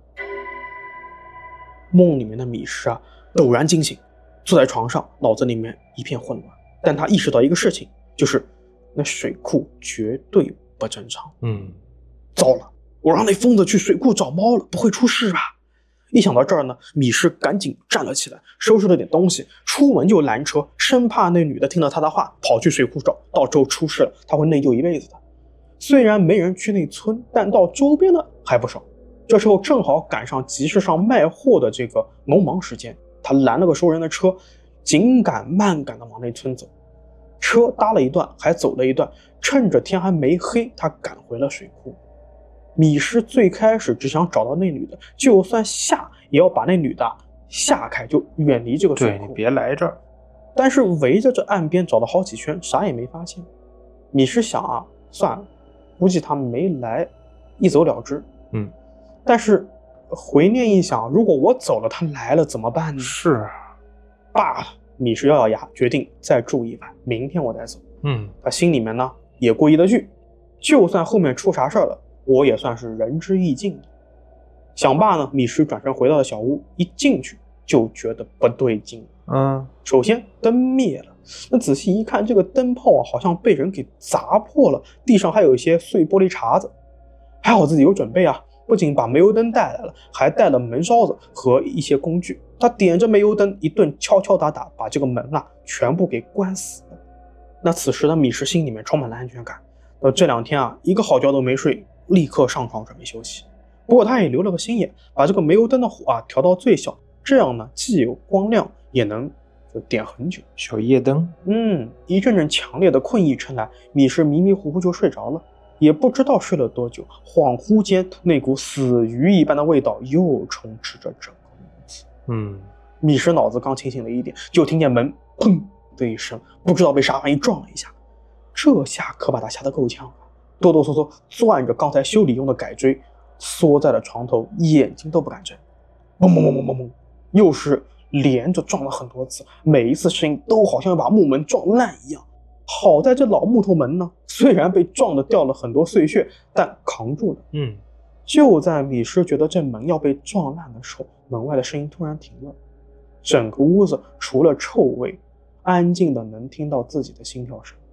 梦里面的米氏啊，陡然惊醒，坐在床上，脑子里面一片混乱。但他意识到一个事情，就是那水库绝对不正常。糟了，我让那疯子去水库找猫了，不会出事吧？一想到这儿呢，米氏赶紧站了起来，收拾了点东西，出门就拦车，生怕那女的听了他的话跑去水库找，到时候出事了，他会内疚一辈子的。虽然没人去那村，但到周边的还不少。这时候正好赶上集市上卖货的这个农忙时间，他拦了个收人的车，紧赶慢赶的往那村走。车搭了一段，还走了一段，趁着天还没黑，他赶回了水库。米氏最开始只想找到那女的，就算下也要把那女的下开，就远离这个水库。 对，你别来这儿。 但是围着这岸边找了好几圈，啥也没发现。米氏想啊，算了，估计他没来，一走了之。但是回念一想，如果我走了，他来了怎么办呢？ 是啊， 罢了，米氏咬咬牙，决定再住一晚，明天我再走。他心里面呢也过意了去，就算后面出啥事了，我也算是仁至义尽的。想罢呢，米氏转身回到了小屋，一进去就觉得不对劲。首先灯灭了，那仔细一看，这个灯泡啊好像被人给砸破了，地上还有一些碎玻璃碴子。还好自己有准备啊，不仅把煤油灯带来了，还带了门烧子和一些工具。他点着煤油灯，一顿敲敲打打，把这个门啊全部给关死了。那此时的米氏心里面充满了安全感。这2天啊，一个好觉都没睡，立刻上床准备休息。不过他也留了个心眼，把这个煤油灯的火啊调到最小，这样呢既有光亮，也能就点很久。 小夜灯。 一阵阵强烈的困意传来，米氏迷迷糊糊就睡着了。也不知道睡了多久，恍惚间那股死鱼一般的味道又充斥着整个屋子。米氏脑子刚清醒了一点，就听见门砰的一声，不知道被啥玩意撞了一下。这下可把他吓得够呛了，哆哆嗦嗦攥着刚才修理用的改锥，缩在了床头，眼睛都不敢睁。砰砰砰砰砰砰，又是连着撞了很多次，每一次声音都好像要把木门撞烂一样。好在这老木头门呢，虽然被撞得掉了很多碎屑，但扛住了。就在米氏觉得这门要被撞烂的时候，门外的声音突然停了。整个屋子除了臭味，安静的能听到自己的心跳声。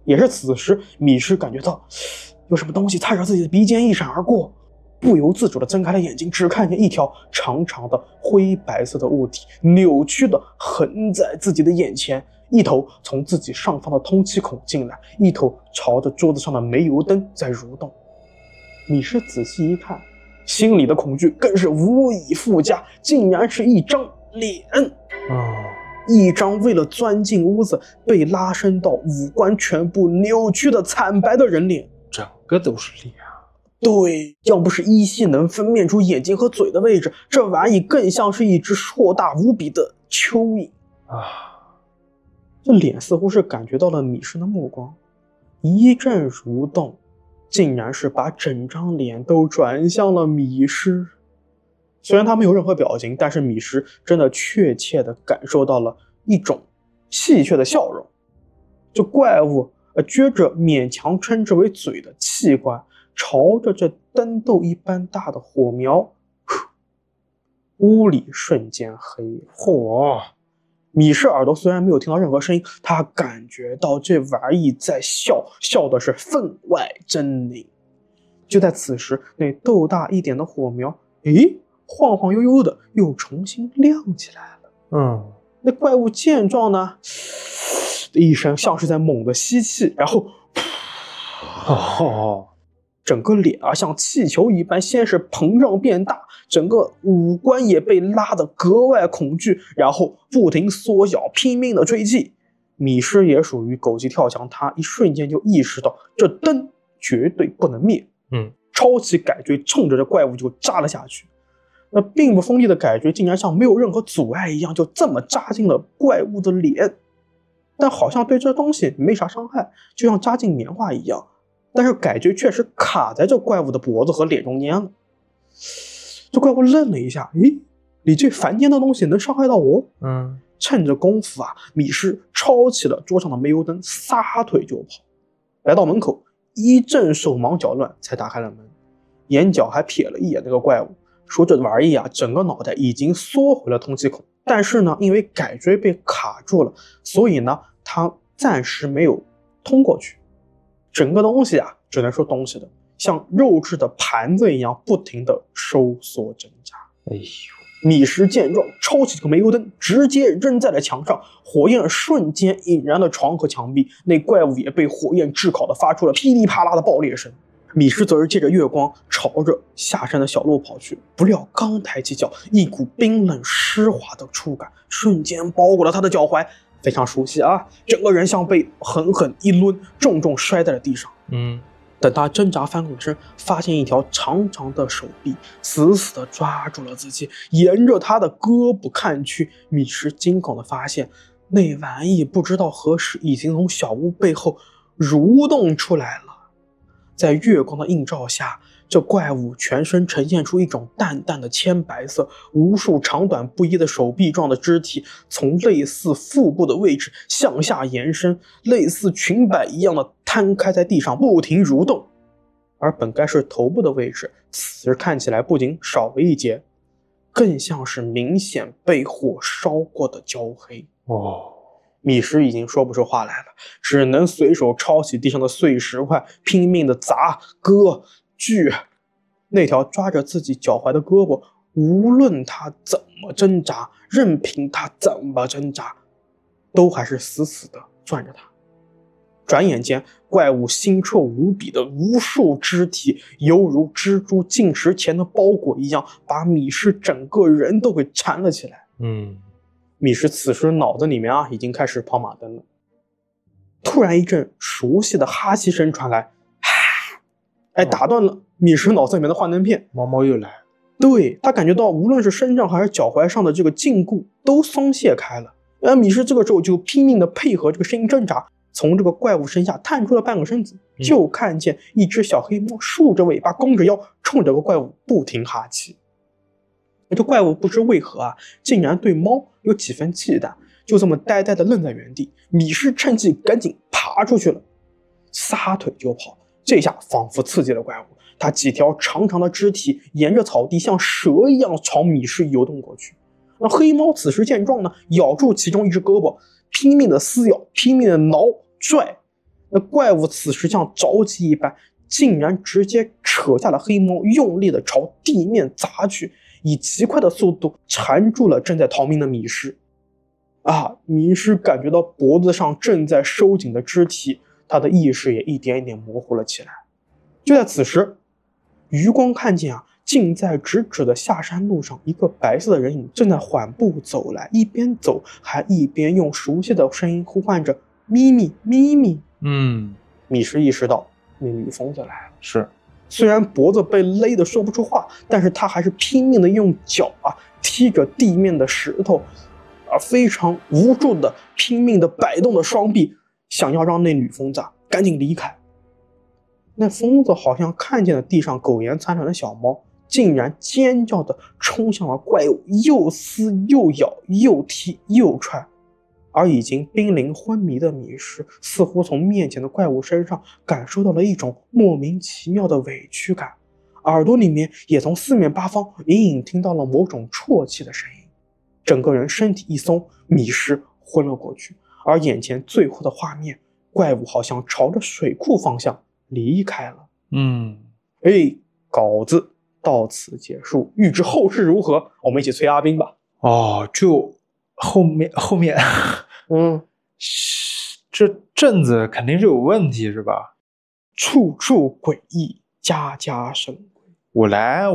也是此时，米氏感觉到有什么东西擦着自己的鼻尖一闪而过，不由自主地睁开了眼睛，只看见一条长长的灰白色的物体扭曲地横在自己的眼前，一头从自己上方的通气孔进来，一头朝着桌子上的煤油灯在蠕动。米氏仔细一看，心里的恐惧更是无以复加，竟然是一张脸。一张为了钻进屋子被拉伸到五官全部扭曲的惨白的人脸， 整个都是脸啊！ 对，要不是依稀能分辨出眼睛和嘴的位置，这玩意更像是一只硕大无比的蚯蚓啊！这脸似乎是感觉到了米氏的目光，一阵蠕动，竟然是把整张脸都转向了米氏。虽然他没有任何表情，但是米氏真的确切地感受到了一种戏谑的笑容。这怪物撅着勉强称之为嘴的器官，朝着这灯斗一般大的火苗，屋里瞬间黑了。 嚯！ 米氏耳朵虽然没有听到任何声音，他感觉到这玩意在笑，笑的是分外狰狞。就在此时，那斗大一点的火苗，晃晃悠悠的又重新亮起来了。那怪物见状呢，一声像是在猛地吸气，然后整个脸像气球一般先是膨胀变大，整个五官也被拉得格外恐惧，然后不停缩小，拼命的吹气。米氏也属于狗急跳墙，他一瞬间就意识到这灯绝对不能灭。抄起改锥冲着这怪物就扎了下去。那并不锋利的改锥竟然像没有任何阻碍一样，就这么扎进了怪物的脸，但好像对这东西没啥伤害，就像扎进棉花一样。但是改锥确实卡在这怪物的脖子和脸中间了。这怪物愣了一下，你这凡间的东西能伤害到我？趁着功夫米氏抄起了桌上的煤油灯，撒腿就跑。来到门口，一阵手忙脚乱才打开了门，眼角还瞥了一眼那个怪物，说这玩意整个脑袋已经缩回了通气孔，但是呢，因为改锥被卡住了，所以呢，它暂时没有通过去。整个东西只能说东西的，像肉质的盘子一样，不停的收缩挣扎。米氏见状，抄起这个煤油灯，直接扔在了墙上，火焰瞬间引燃了床和墙壁，那怪物也被火焰炙烤的发出了噼里啪啦的爆裂声。米氏则是借着月光朝着下山的小路跑去，不料刚抬起脚，一股冰冷湿滑的触感瞬间包裹了他的脚踝，非常熟悉整个人像被狠狠一抡，重重摔在了地上。等他挣扎翻过身，发现一条长长的手臂死死地抓住了自己，沿着他的胳膊看去，米氏惊恐地发现那玩意不知道何时已经从小屋背后蠕动出来了。在月光的映照下，这怪物全身呈现出一种淡淡的铅白色，无数长短不一的手臂状的肢体从类似腹部的位置向下延伸，类似裙摆一样的摊开在地上不停蠕动。而本该是头部的位置，此时看起来不仅少了一截，更像是明显被火烧过的焦黑。米氏已经说不出话来了，只能随手抄起地上的碎石块，拼命的砸、割、锯。那条抓着自己脚踝的胳膊，无论他怎么挣扎，任凭他怎么挣扎，都还是死死的攥着他。转眼间，怪物腥臭无比的无数肢体，犹如蜘蛛进食前的包裹一样，把米氏整个人都给缠了起来。米氏此时脑子里面已经开始跑马灯了。突然一阵熟悉的哈气声传来，打断了米氏脑子里面的幻灯片。 猫猫又来。 对，他感觉到无论是身上还是脚踝上的这个禁锢都松懈开了。米氏这个时候就拼命的配合这个声音挣扎，从这个怪物身下探出了半个身子，就看见一只小黑猫竖着尾巴弓着腰，冲着这个怪物不停哈气。这怪物不知为何竟然对猫有几分忌惮，就这么呆呆的愣在原地。米氏趁机赶紧爬出去了，撒腿就跑。这下仿佛刺激了怪物，它几条长长的肢体沿着草地像蛇一样朝米氏游动过去。那黑猫此时见状呢，咬住其中一只胳膊，拼命的撕咬，拼命的挠拽。 那怪物此时像着急一般，竟然直接扯下了黑猫，用力的朝地面砸去，以极快的速度缠住了正在逃命的米狮。米狮感觉到脖子上正在收紧的肢体，他的意识也一点一点模糊了起来。就在此时，余光看见近在咫尺的下山路上，一个白色的人影正在缓步走来，一边走还一边用熟悉的声音呼唤着咪咪咪咪。米狮意识到那女疯子来了。 是， 虽然脖子被勒得说不出话，但是他还是拼命的用脚踢着地面的石头，非常无助的拼命的摆动的双臂，想要让那女疯子赶紧离开。那疯子好像看见了地上苟延残喘的小猫，竟然尖叫的冲向了怪物，又撕又咬又踢又踹。而已经濒临昏迷的米狮似乎从面前的怪物身上感受到了一种莫名其妙的委屈感，耳朵里面也从四面八方隐隐听到了某种啜泣的声音。整个人身体一松，米狮昏了过去。而眼前最后的画面，怪物好像朝着水库方向离开了。稿子到此结束，欲知后事如何，我们一起催阿斌吧。 就后面这镇子肯定是有问题是吧？ 处处诡异，家家生鬼。 我来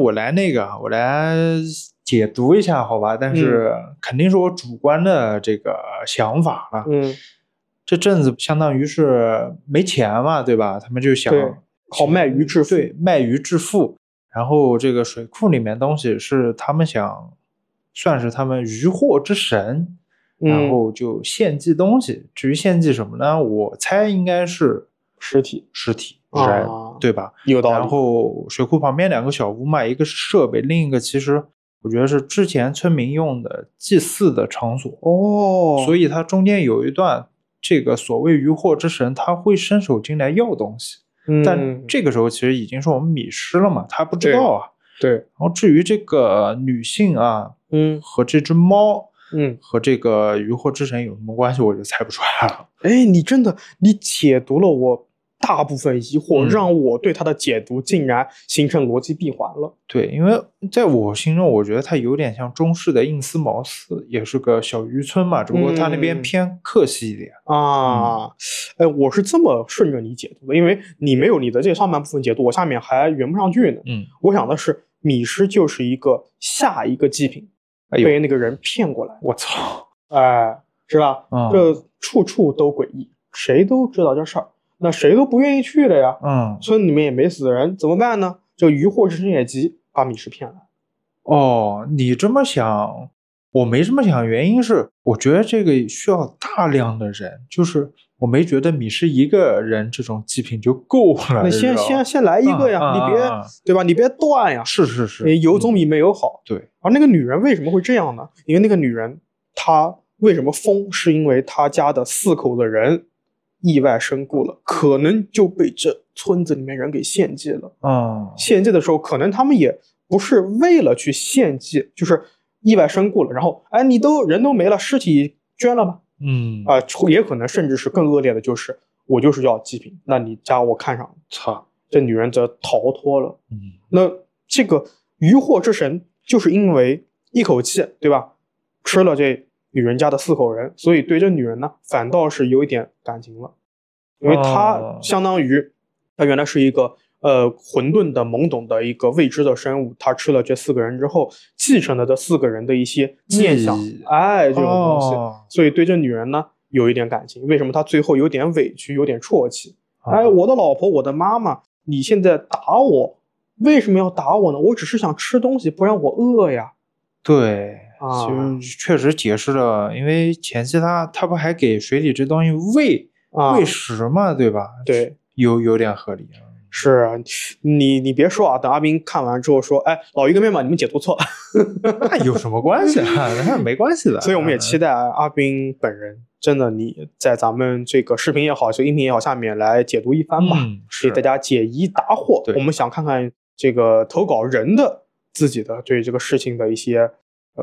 解读一下好吧，但是肯定是我主观的这个想法了。这镇子相当于是没钱嘛，对吧？他们就想靠卖鱼致富。 对，卖鱼致富。然后这个水库里面东西是他们想算是他们渔获之神，然后就献祭东西。至于献祭什么呢？我猜应该是尸体人，对吧？ 有道理。 然后水库旁边两个小屋嘛，一个是设备，另一个其实我觉得是之前村民用的祭祀的场所。所以它中间有一段这个所谓渔获之神他会伸手进来要东西。但这个时候其实已经是我们米狮了嘛，他不知道对。 然后至于这个女性和这只猫和这个渔获之神有什么关系，我就猜不出来了。 你解读了我大部分疑惑，让我对他的解读竟然形成逻辑闭环了。 对，因为在我心中我觉得它有点像中式的印斯茅寺，也是个小渔村嘛，只不过它那边偏客气一点我是这么顺着你解读的，因为你没有你的这个上半部分解读，我下面还圆不上去呢。我想的是米狮就是下一个祭品被那个人骗过来。 我操， 是吧？这处处都诡异，谁都知道这事儿，那谁都不愿意去了呀。村里面也没死人，怎么办呢？这渔获之神也急，把米狮骗来。 你这么想，我没这么想，原因是我觉得这个需要大量的人，就是我没觉得米狮一个人这种祭品就够了。 那先来一个呀，你别对吧？你别断呀。 是， 有总比没有好。 对。 而那个女人为什么会这样呢？因为那个女人她为什么疯，是因为她家的4口的人意外身故了，可能就被这村子里面人给献祭了。献祭的时候可能他们也不是为了去献祭，就是意外身故了，然后你人都没了，尸体捐了吧。也可能甚至是更恶劣的，就是我就是要祭品，那你家我看上了，操，这女人则逃脱了。那这个渔获之神就是因为一口气，对吧，吃了这女人家的4口人，所以对这女人呢反倒是有一点感情了。因为她相当于她原来是一个混沌的懵懂的一个未知的生物，她吃了这4个人之后继承了这4个人的一些念想，这种东西，所以对这女人呢有一点感情。为什么她最后有点委屈，有点啜泣？我的老婆，我的妈妈，你现在打我，为什么要打我呢？我只是想吃东西，不然我饿呀。 对，其实确实解释了，因为前期他不还给水里这东西喂食嘛，对吧？ 对， 有点合理。 是你别说等阿斌看完之后说，老于跟面嘛，你们解读错了。 那有什么关系那没关系的。 所以我们也期待阿斌本人真的你在咱们这个视频也好，这个音频也好，下面来解读一番吧，给大家解疑答惑。我们想看看这个投稿人的自己的对这个事情的一些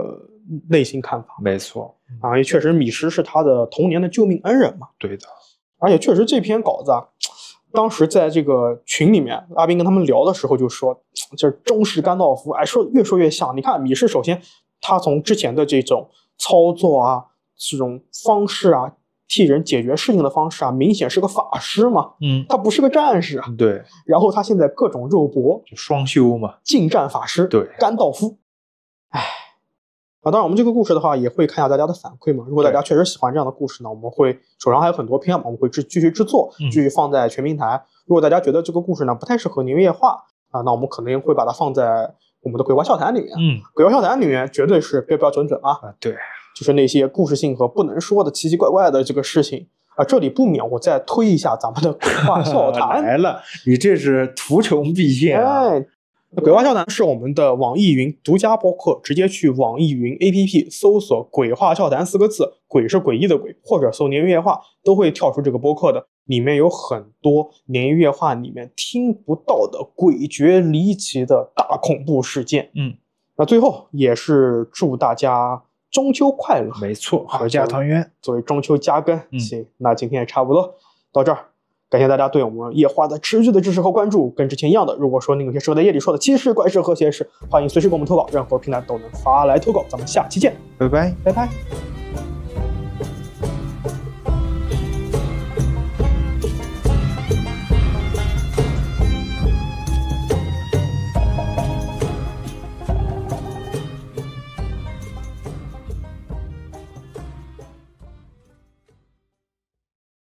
内心看法。 没错因为确实米狮是他的童年的救命恩人嘛。 对的。 而且确实这篇稿子啊，当时在这个群里面，阿斌跟他们聊的时候就说，这中式甘道夫，哎，越说越像。你看米氏，首先他从之前的这种操作啊，这种方式啊，替人解决事情的方式啊，明显是个法师嘛，他不是个战士啊。 对。 然后他现在各种肉搏， 就双修嘛， 近战法师， 对， 甘道夫。哎。当然我们这个故事的话也会看一下大家的反馈嘛，如果大家确实喜欢这样的故事呢，我们会手上还有很多篇嘛，我们会继续制作，继续放在全平台。如果大家觉得这个故事呢不太适合年月化啊，那我们可能会把它放在我们的鬼话笑谈里面。鬼话笑谈里面绝对是标准啊， 对， 就是那些故事性和不能说的奇奇怪怪的这个事情啊，这里不免我再推一下咱们的鬼话笑谈来了，你这是图穷匕见啊。 鬼话笑谈是我们的网易云独家播客，直接去网易云 APP 搜索鬼话笑谈4个字，鬼是诡异的鬼，或者搜年月话都会跳出这个播客的，里面有很多年月话里面听不到的诡谲离奇的大恐怖事件。那最后也是祝大家中秋快乐。 没错，阖家团圆， 作为中秋加更。行，那今天也差不多到这儿。感谢大家对我们夜话的持续的支持和关注，跟之前一样的，如果说你有些适合在夜里说的奇事怪事和邪事，欢迎随时给我们投稿，任何平台都能发来投稿。咱们下期见， 拜拜， 拜拜。